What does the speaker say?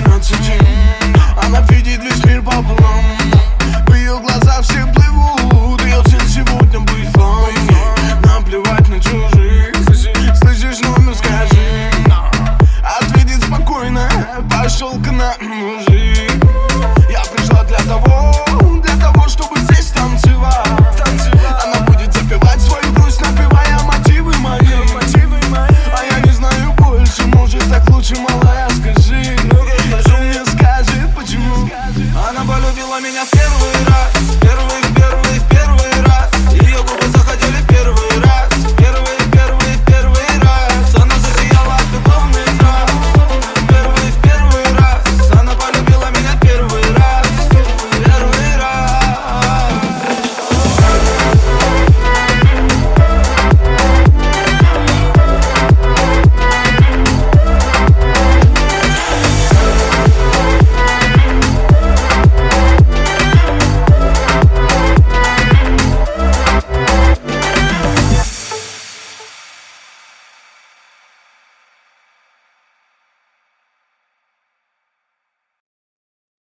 12. Она видит весь мир пополам. В ее глазах все плывут. Ее цель сегодня быть вами. Наплевать на чужих. Слышишь номер, скажи. Ответит спокойно, пошел к нам, мужик.